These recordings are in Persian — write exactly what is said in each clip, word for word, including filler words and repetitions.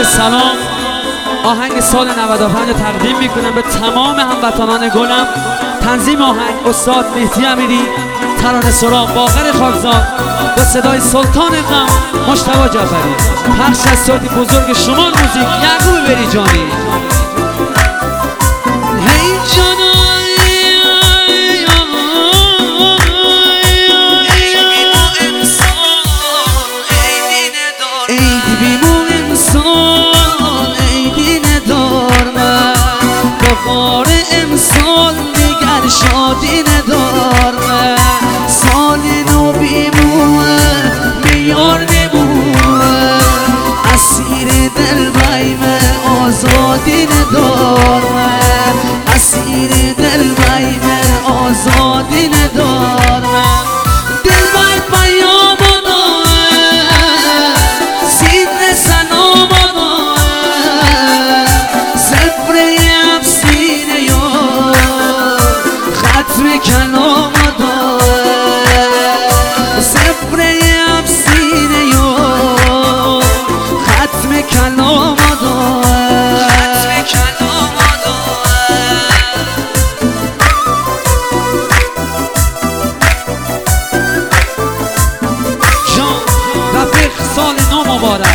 سلام آهنگ سال نود و پنج تقدیم میکنم به تمام هموطنان گلم. تنظیم آهنگ استاد مهدی امیری، ترانه سرا باقر خاکزاد، با صدای سلطان غم مجتبی جعفری. پخش از صوت بزرگ شمال موزیک یعقوب بریجانی. شادی ندارم سالی نو بیموه میار نموه اسیر دل بایمه آزادی ندارم اسیر دل بایمه آزادی ندارم دل بای پیام داره سید سلام داره سفره افسینه یا ختم کلام داره سفره افسینه یا ختم کلام داره ختم کلام داره. جان رفیق سال نو مبارک.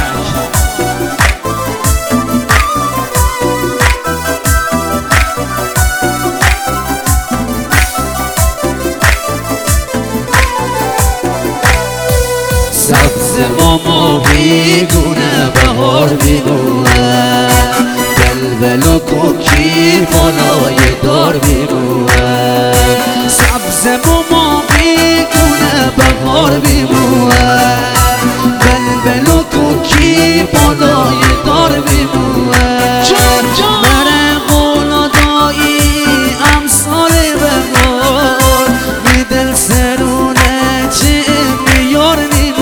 سبز و ماهیگونه بهار میبوه بلبل و کوکی بالای دار میبوه سبز و ماهیگونه بهار میبوه بلبل و کوکی بالای دار میبوه بره قولا دایی امسال بهار می دل سرونه چه میار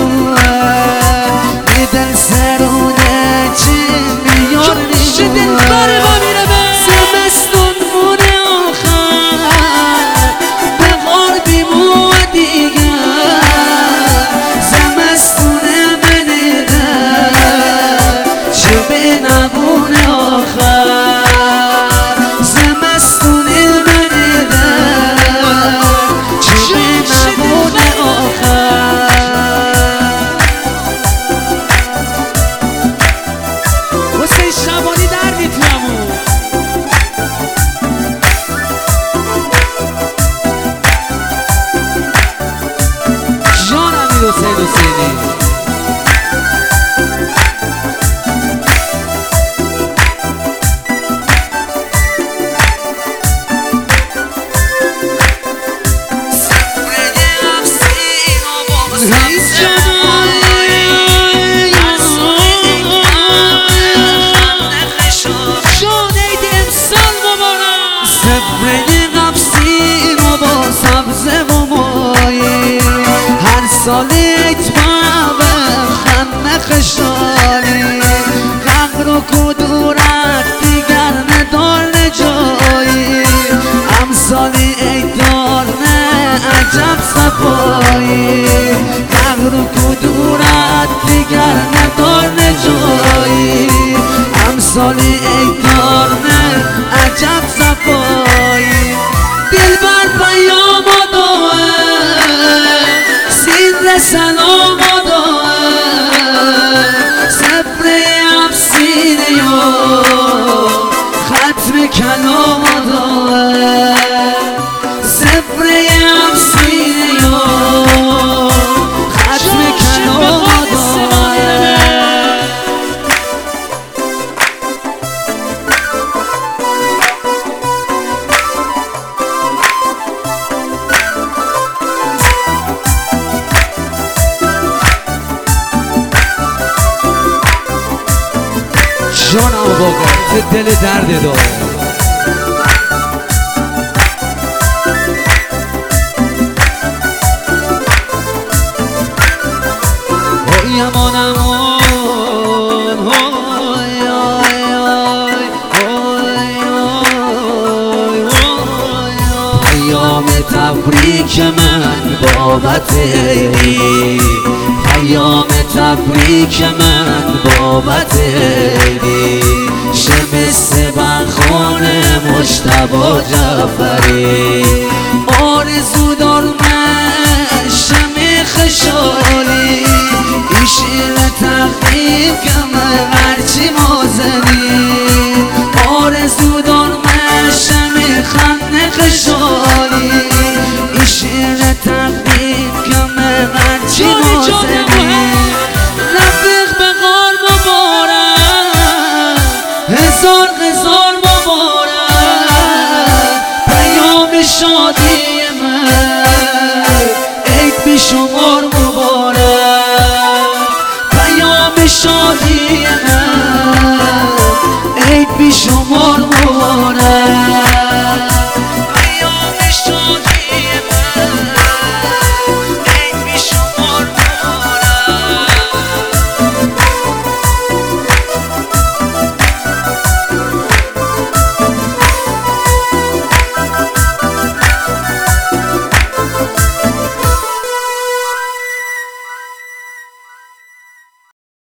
زمستون مونه آخر به غار بیمو دیگر زمستونه بنیده چه به نبونه آخر زمستونه بنیده چه به نبونه آخر. حسین شبانی در میتونمون جان امیر حسین حسینی. سال اتمام خم خشالی غم رو کدورت دیگر ندار نجایی امسالی ایدار نه عجب صفایی غم رو کدورت دیگر ندار نجایی امسالی ایدار نه عجب صفایی دل بر پیام داره سلام داره سفره افسینه یا ختم کلام داره سفره افسینه یا ختم کلام داره. جانم باقر چه دل درد داره. های امان امان های های های های های ایام تبریک من بابت ایام تبریک من بابت بابت بی شمس بخان مجتبی جعفری آرزو دار من شم خشالی این شیر تقدیم کم